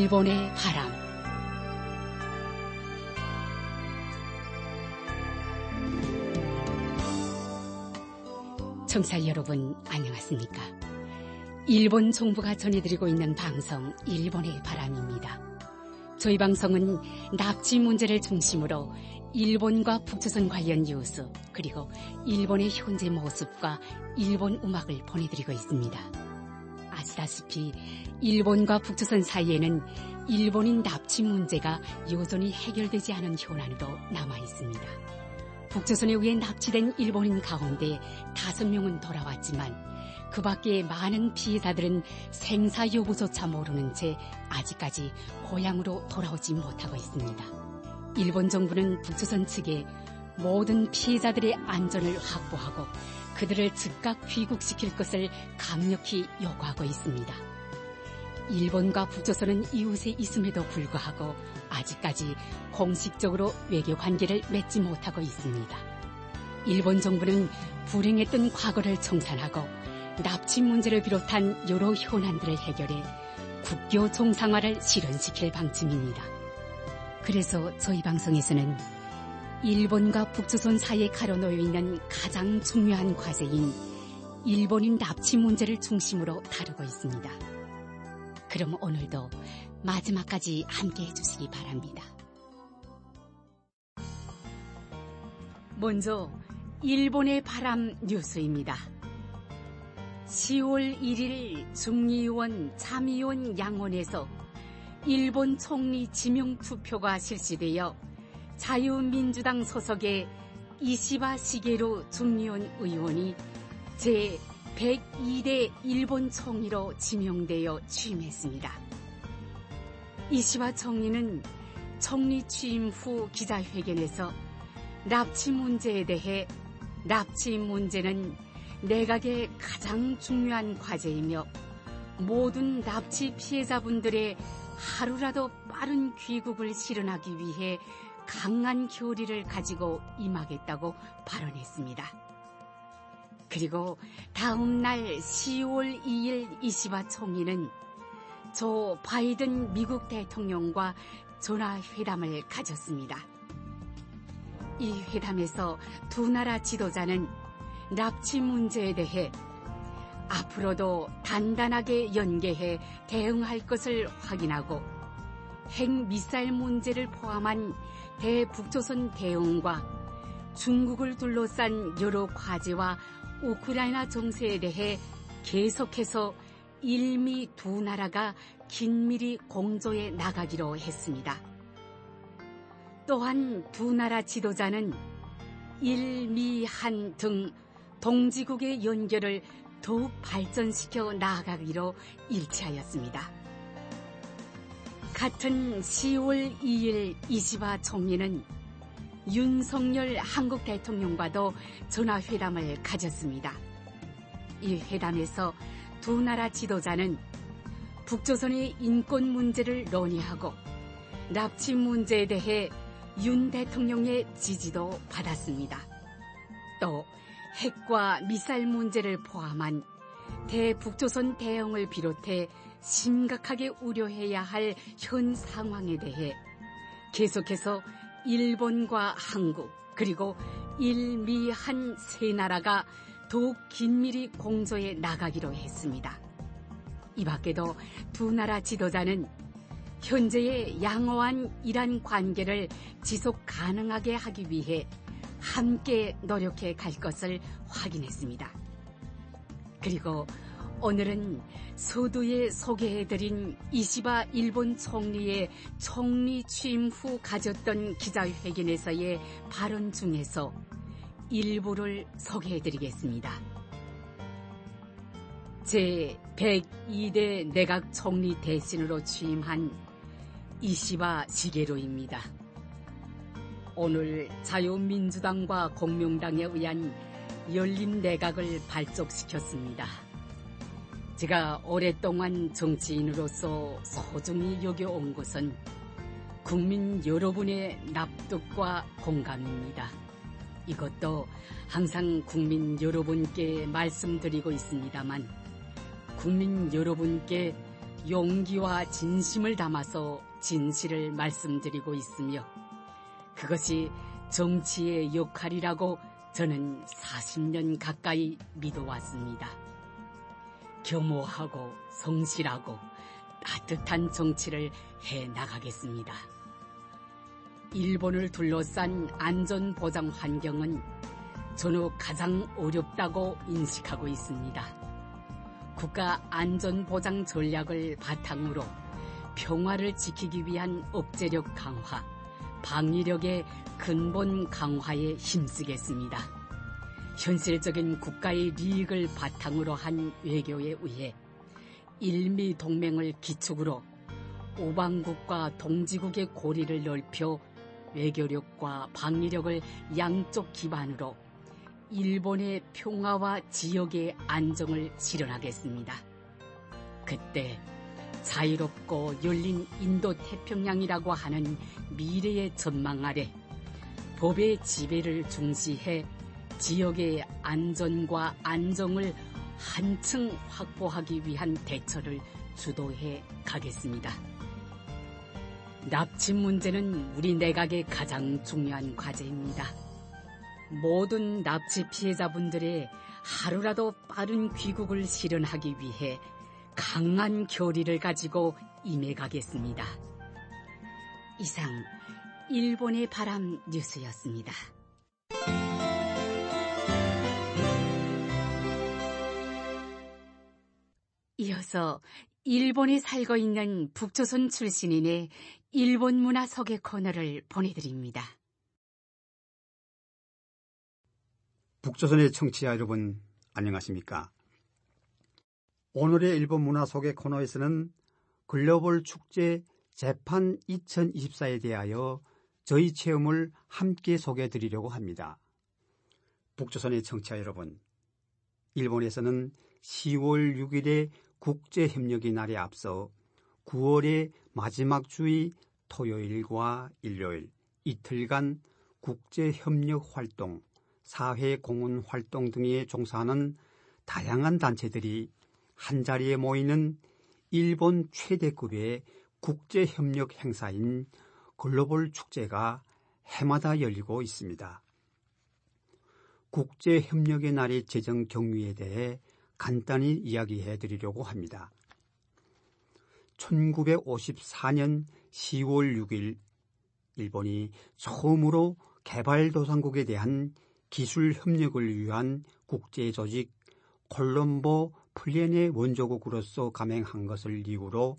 일본의 바람. 청취자 여러분, 안녕하십니까? 일본 정부가 전해드리고 있는 방송 일본의 바람입니다. 저희 방송은 납치 문제를 중심으로 일본과 북조선 관련 뉴스, 그리고 일본의 현재 모습과 일본 음악을 보내드리고 있습니다. 아시다시피 일본과 북조선 사이에는 일본인 납치 문제가 여전히 해결되지 않은 현안으로 남아있습니다. 북조선에 의해 납치된 일본인 가운데 5명은 돌아왔지만 그 밖에 많은 피해자들은 생사 여부조차 모르는 채 아직까지 고향으로 돌아오지 못하고 있습니다. 일본 정부는 북조선 측에 모든 피해자들의 안전을 확보하고 그들을 즉각 귀국시킬 것을 강력히 요구하고 있습니다. 일본과 북조선은 이웃에 있음에도 불구하고 아직까지 공식적으로 외교 관계를 맺지 못하고 있습니다. 일본 정부는 불행했던 과거를 청산하고 납치 문제를 비롯한 여러 현안들을 해결해 국교 정상화를 실현시킬 방침입니다. 그래서 저희 방송에서는 일본과 북조선 사이에 가려놓여 있는 가장 중요한 과제인 일본인 납치 문제를 중심으로 다루고 있습니다. 그럼 오늘도 마지막까지 함께해 주시기 바랍니다. 먼저 일본의 바람 뉴스입니다. 10월 1일 중의원, 참의원 양원에서 일본 총리 지명투표가 실시되어 자유민주당 소속의 이시바 시게루 중의원 의원이 제102대 일본 총리로 지명되어 취임했습니다. 이시바 총리는 총리 취임 후 기자회견에서 납치 문제에 대해 납치 문제는 내각의 가장 중요한 과제이며 모든 납치 피해자분들의 하루라도 빠른 귀국을 실현하기 위해 강한 결의를 가지고 임하겠다고 발언했습니다. 그리고 다음 날 10월 2일 이시바 총리는 조 바이든 미국 대통령과 전화회담을 가졌습니다. 이 회담에서 두 나라 지도자는 납치 문제에 대해 앞으로도 단단하게 연계해 대응할 것을 확인하고 핵미사일 문제를 포함한 대북조선 대응과 중국을 둘러싼 여러 과제와 우크라이나 정세에 대해 계속해서 일미 두 나라가 긴밀히 공조해 나가기로 했습니다. 또한 두 나라 지도자는 일미한 등 동지국의 연결을 더욱 발전시켜 나아가기로 일치하였습니다. 같은 10월 2일 이시바 총리는 윤석열 한국 대통령과도 전화회담을 가졌습니다. 이 회담에서 두 나라 지도자는 북조선의 인권 문제를 논의하고 납치 문제에 대해 윤 대통령의 지지도 받았습니다. 또 핵과 미사일 문제를 포함한 대북조선 대응을 비롯해 심각하게 우려해야 할 현 상황에 대해 계속해서 일본과 한국 그리고 일미한 세 나라가 더욱 긴밀히 공조해 나가기로 했습니다. 이 밖에도 두 나라 지도자는 현재의 양호한 이란 관계를 지속 가능하게 하기 위해 함께 노력해 갈 것을 확인했습니다. 그리고 오늘은 서두에 소개해드린 이시바 일본 총리의 총리 취임 후 가졌던 기자회견에서의 발언 중에서 일부를 소개해드리겠습니다. 제102대 내각 총리 대신으로 취임한 이시바 시게루입니다. 오늘 자유민주당과 공명당에 의한 열린 내각을 발족시켰습니다. 제가 오랫동안 정치인으로서 소중히 여겨온 것은 국민 여러분의 납득과 공감입니다. 이것도 항상 국민 여러분께 말씀드리고 있습니다만 국민 여러분께 용기와 진심을 담아서 진실을 말씀드리고 있으며 그것이 정치의 역할이라고 저는 40년 가까이 믿어왔습니다. 겸허하고 성실하고 따뜻한 정치를 해나가겠습니다. 일본을 둘러싼 안전보장 환경은 전후 가장 어렵다고 인식하고 있습니다. 국가 안전보장 전략을 바탕으로 평화를 지키기 위한 억제력 강화, 방위력의 근본 강화에 힘쓰겠습니다. 현실적인 국가의利益을 바탕으로 한 외교에 의해 일미 동맹을 기축으로 오방국과 동지국의 고리를 넓혀 외교력과 방위력을 양쪽 기반으로 일본의 평화와 지역의 안정을 실현하겠습니다. 그때 자유롭고 열린 인도태평양이라고 하는 미래의 전망 아래 법의 지배를 중시해 지역의 안전과 안정을 한층 확보하기 위한 대처를 주도해 가겠습니다. 납치 문제는 우리 내각의 가장 중요한 과제입니다. 모든 납치 피해자분들의 하루라도 빠른 귀국을 실현하기 위해 강한 결의를 가지고 임해가겠습니다. 이상 일본의 바람 뉴스였습니다. 이어서 일본에 살고 있는 북조선 출신인의 일본 문화 소개 코너를 보내드립니다. 북조선의 청취자 여러분, 안녕하십니까? 오늘의 일본 문화 소개 코너에서는 글로벌 축제 재판 2024에 대하여 저희 체험을 함께 소개해 드리려고 합니다. 북조선의 청취자 여러분, 일본에서는 10월 6일에 국제협력의 날에 앞서 9월의 마지막 주의 토요일과 일요일 이틀간 국제협력 활동, 사회공헌 활동 등에 종사하는 다양한 단체들이 한자리에 모이는 일본 최대급의 국제협력 행사인 글로벌 축제가 해마다 열리고 있습니다. 국제협력의 날의 제정 경위에 대해 간단히 이야기해 드리려고 합니다. 1954년 10월 6일 일본이 처음으로 개발도상국에 대한 기술 협력을 위한 국제조직 콜롬보 플랜의 원조국으로서 가맹한 것을 이유로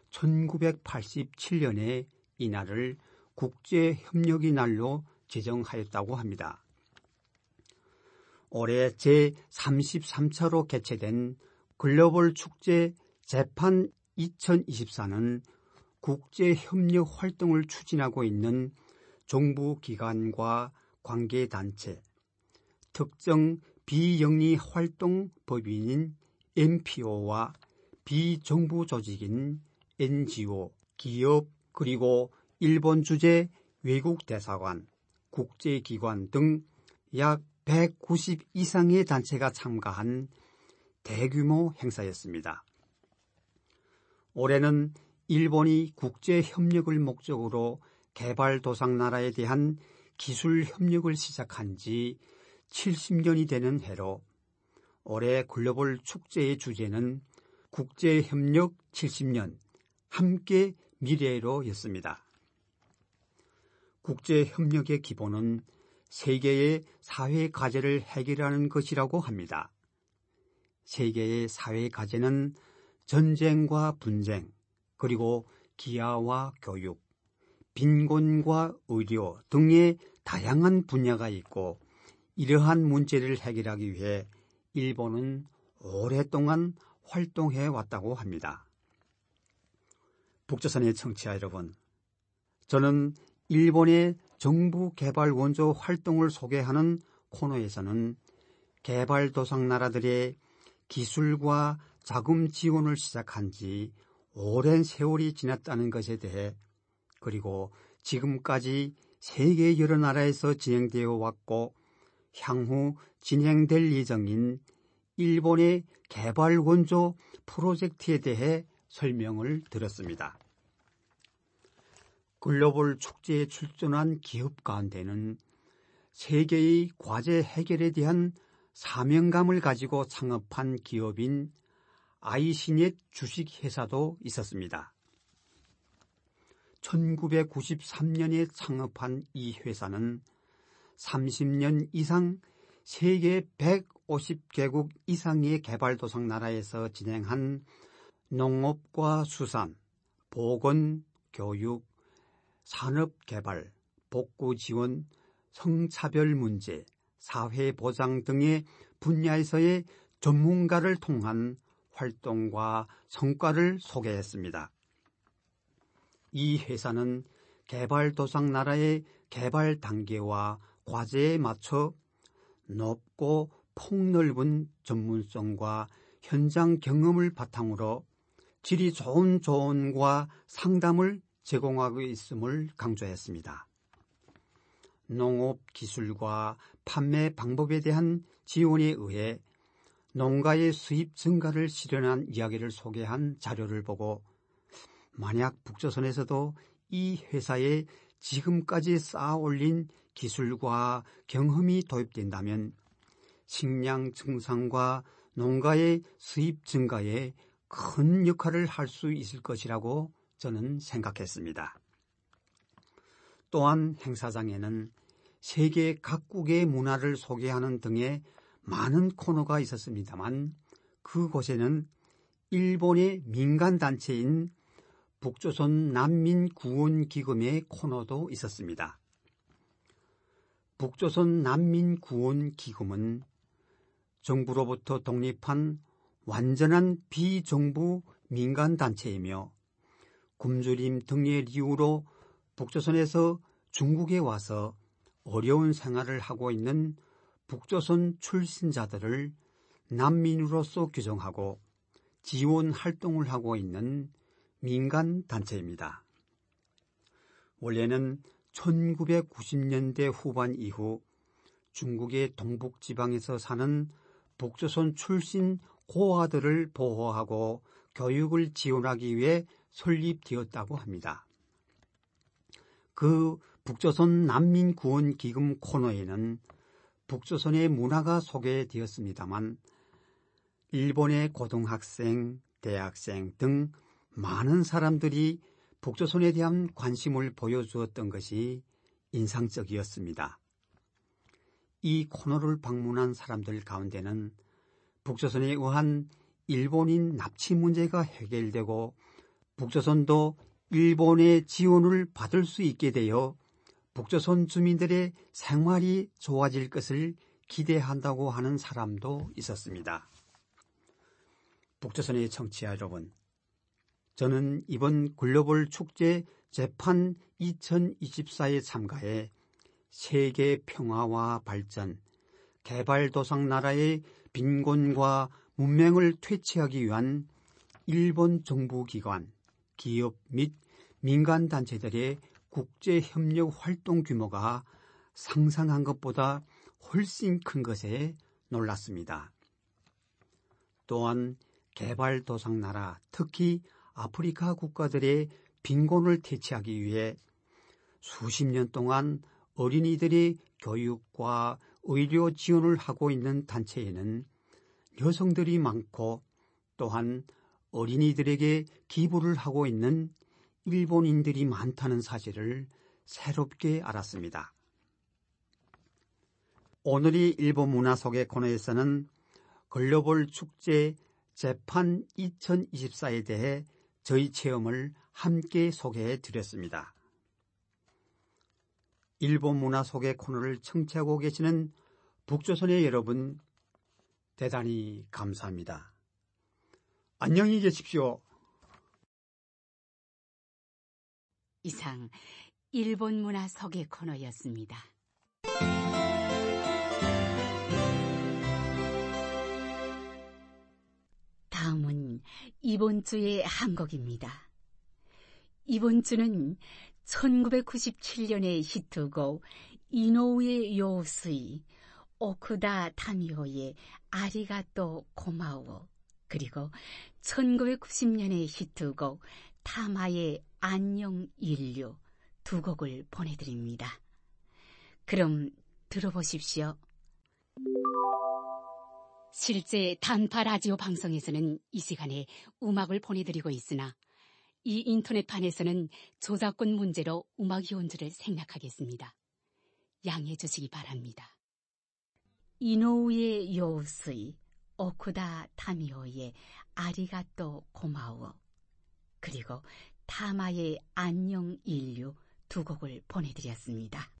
1987년에 이날을 국제협력의 날로 제정하였다고 합니다. 올해 제33차로 개최된 글로벌 축제 재판 2024는 국제협력 활동을 추진하고 있는 정부기관과 관계단체, 특정 비영리 활동 법인인 NPO와 비정부 조직인 NGO, 기업, 그리고 일본 주재 외국 대사관, 국제기관 등 약 190 이상의 단체가 참가한 대규모 행사였습니다. 올해는 일본이 국제협력을 목적으로 개발도상 나라에 대한 기술 협력을 시작한 지 70년이 되는 해로 올해 글로벌 축제의 주제는 국제협력 70년 함께 미래로였습니다. 국제협력의 기본은 세계의 사회 과제를 해결하는 것이라고 합니다. 세계의 사회 과제는 전쟁과 분쟁, 그리고 기아와 교육, 빈곤과 의료 등의 다양한 분야가 있고 이러한 문제를 해결하기 위해 일본은 오랫동안 활동해 왔다고 합니다. 북조선의 청취자 여러분, 저는 일본의 정부 개발 원조 활동을 소개하는 코너에서는 개발도상 나라들의 기술과 자금 지원을 시작한 지 오랜 세월이 지났다는 것에 대해, 그리고 지금까지 세계 여러 나라에서 진행되어 왔고 향후 진행될 예정인 일본의 개발 원조 프로젝트에 대해 설명을 들었습니다. 글로벌 축제에 출전한 기업 가운데는 세계의 과제 해결에 대한 사명감을 가지고 창업한 기업인 아이시넷 주식회사도 있었습니다. 1993년에 창업한 이 회사는 30년 이상 세계 150개국 이상의 개발도상 나라에서 진행한 농업과 수산, 보건, 교육, 산업개발, 복구지원, 성차별 문제, 사회보장 등의 분야에서의 전문가를 통한 활동과 성과를 소개했습니다. 이 회사는 개발도상 나라의 개발 단계와 과제에 맞춰 높고 폭넓은 전문성과 현장 경험을 바탕으로 질이 좋은 조언과 상담을 제공하고 있음을 강조했습니다. 농업 기술과 판매 방법에 대한 지원에 의해 농가의 수입 증가를 실현한 이야기를 소개한 자료를 보고 만약 북조선에서도 이 회사에 지금까지 쌓아올린 기술과 경험이 도입된다면 식량 증상과 농가의 수입 증가에 큰 역할을 할 수 있을 것이라고 저는 생각했습니다. 또한 행사장에는 세계 각국의 문화를 소개하는 등의 많은 코너가 있었습니다만 그곳에는 일본의 민간단체인 북조선 난민구원기금의 코너도 있었습니다. 북조선 난민구원기금은 정부로부터 독립한 완전한 비정부 민간단체이며 굶주림 등의 이유로 북조선에서 중국에 와서 어려운 생활을 하고 있는 북조선 출신자들을 난민으로서 규정하고 지원 활동을 하고 있는 민간단체입니다. 원래는 1990년대 후반 이후 중국의 동북지방에서 사는 북조선 출신 고아들을 보호하고 교육을 지원하기 위해 설립되었다고 합니다. 그 북조선 난민구원기금 코너에는 북조선의 문화가 소개되었습니다만 일본의 고등학생, 대학생 등 많은 사람들이 북조선에 대한 관심을 보여주었던 것이 인상적이었습니다. 이 코너를 방문한 사람들 가운데는 북조선에 의한 일본인 납치 문제가 해결되고 북조선도 일본의 지원을 받을 수 있게 되어 북조선 주민들의 생활이 좋아질 것을 기대한다고 하는 사람도 있었습니다. 북조선의 청취자 여러분, 저는 이번 글로벌 축제 재판 2024에 참가해 세계 평화와 발전, 개발도상 나라의 빈곤과 문맹을 퇴치하기 위한 일본 정부기관, 기업 및 민간단체들의 국제협력 활동 규모가 상상한 것보다 훨씬 큰 것에 놀랐습니다. 또한 개발도상 나라, 특히 아프리카 국가들의 빈곤을 퇴치하기 위해 수십 년 동안 어린이들의 교육과 의료 지원을 하고 있는 단체에는 여성들이 많고 또한 어린이들에게 기부를 하고 있는 일본인들이 많다는 사실을 새롭게 알았습니다. 오늘의 일본 문화 소개 코너에서는 글로벌 축제 재판 2024에 대해 저희 체험을 함께 소개해 드렸습니다. 일본 문화 소개 코너를 청취하고 계시는 북조선의 여러분, 대단히 감사합니다. 안녕히 계십시오. 이상 일본 문화 소개 코너였습니다. 다음은 이번 주의 한 곡입니다. 이번 주는 1997년의 히트곡 이노우에 요스이 오쿠다 타미오의 아리가또 고마워 그리고 1990년에 히트곡 타마의 안녕 인류 두 곡을 보내드립니다. 그럼 들어보십시오. 실제 단파 라디오 방송에서는 이 시간에 음악을 보내드리고 있으나 이 인터넷판에서는 저작권 문제로 음악이 온 줄을 생략하겠습니다. 양해해 주시기 바랍니다. 이노우의 요우스이 오쿠다 타미오의 아리가또 고마워 그리고 타마의 안녕 인류 두 곡을 보내드렸습니다.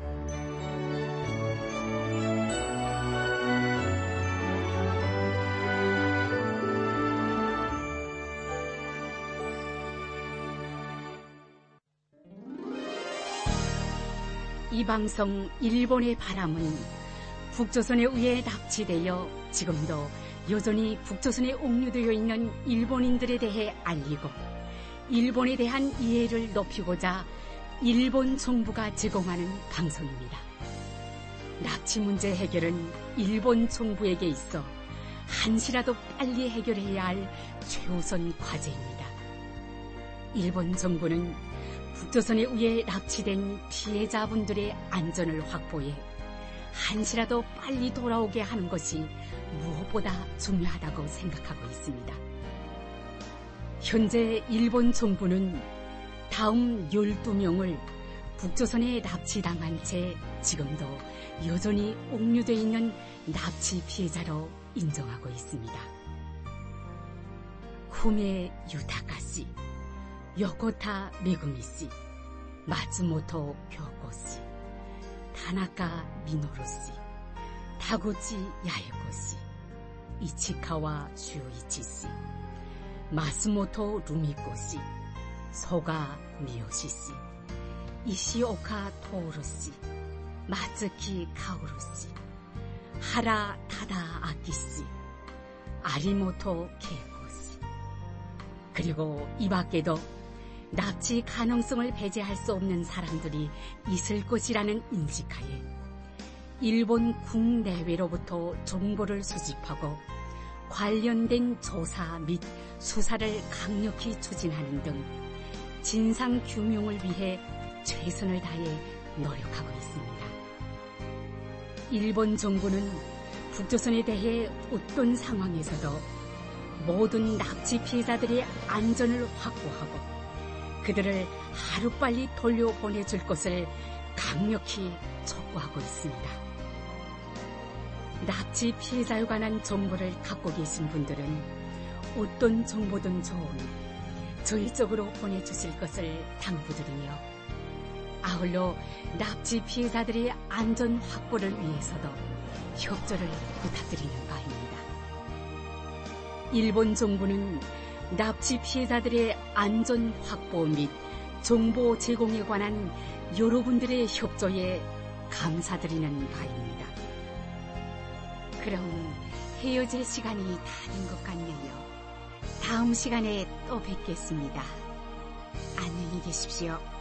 이 방송 일본의 바람은 북조선에 의해 납치되어 지금도 여전히 북조선에 옥류되어 있는 일본인들에 대해 알리고 일본에 대한 이해를 높이고자 일본 정부가 제공하는 방송입니다. 납치 문제 해결은 일본 정부에게 있어 한시라도 빨리 해결해야 할 최우선 과제입니다. 일본 정부는 북조선에 의해 납치된 피해자분들의 안전을 확보해 한시라도 빨리 돌아오게 하는 것이 무엇보다 중요하다고 생각하고 있습니다. 현재 일본 정부는 다음 12명을 북조선에 납치당한 채 지금도 여전히 옥류되어 있는 납치 피해자로 인정하고 있습니다. 후메 유타카 씨, 요코타 메구미 씨, 마츠모토 교코 씨, 타나카 미노루 씨, 타구치 야에코 씨, 이치카와 슈이치 씨, 마스모토 루미코 씨, 소가 미요시 씨, 이시오카 토오루 씨, 마츠키 카오루 씨, 하라 타다 아키 씨, 아리모토 케이코 씨, 그리고 이 밖에도 납치 가능성을 배제할 수 없는 사람들이 있을 것이라는 인식하에 일본 국내외로부터 정보를 수집하고 관련된 조사 및 수사를 강력히 추진하는 등 진상규명을 위해 최선을 다해 노력하고 있습니다. 일본 정부는 북조선에 대해 어떤 상황에서도 모든 납치 피해자들의 안전을 확보하고 그들을 하루빨리 돌려보내줄 것을 강력히 촉구하고 있습니다. 납치 피해자에 관한 정보를 갖고 계신 분들은 어떤 정보든 좋으니 저희 쪽으로 보내주실 것을 당부드리며 아울러 납치 피해자들의 안전 확보를 위해서도 협조를 부탁드리는 바입니다. 일본 정부는 납치 피해자들의 안전 확보 및 정보 제공에 관한 여러분들의 협조에 감사드리는 바입니다. 그럼 헤어질 시간이 다 된 것 같네요. 다음 시간에 또 뵙겠습니다. 안녕히 계십시오.